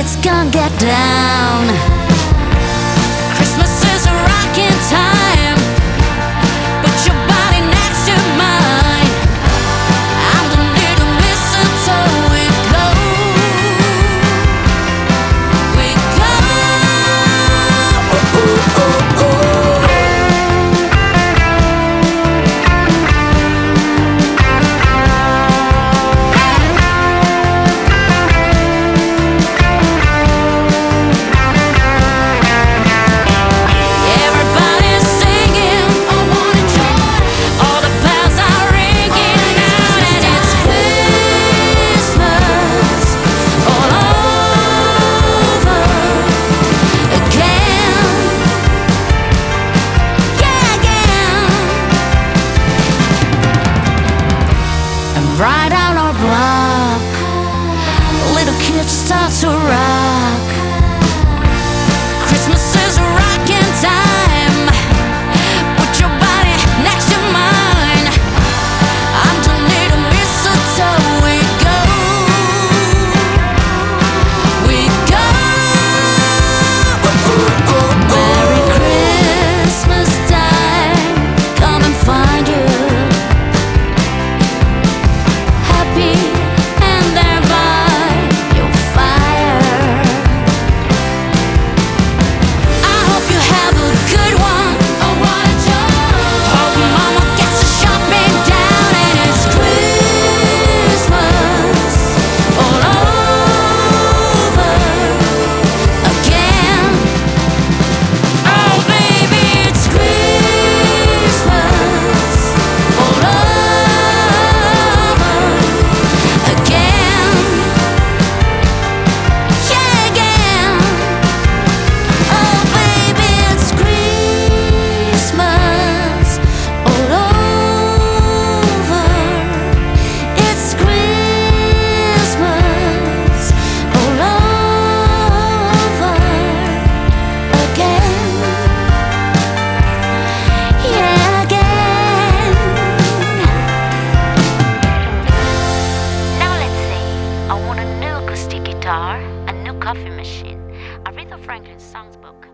let's go get down. Christmas is a rocking time. Put your body next to mine. I'm the little mistletoe. We go, we go. Ooh, ooh, ooh, ooh. Right out our block, little kids start to rock. Christmas is a rocking time. Put your body next to mine. I'm the little mistletoe. We go, we go. Ooh, ooh, ooh, ooh. Merry Christmas time, come and find you. A new coffee machine, Aretha Franklin's songbook.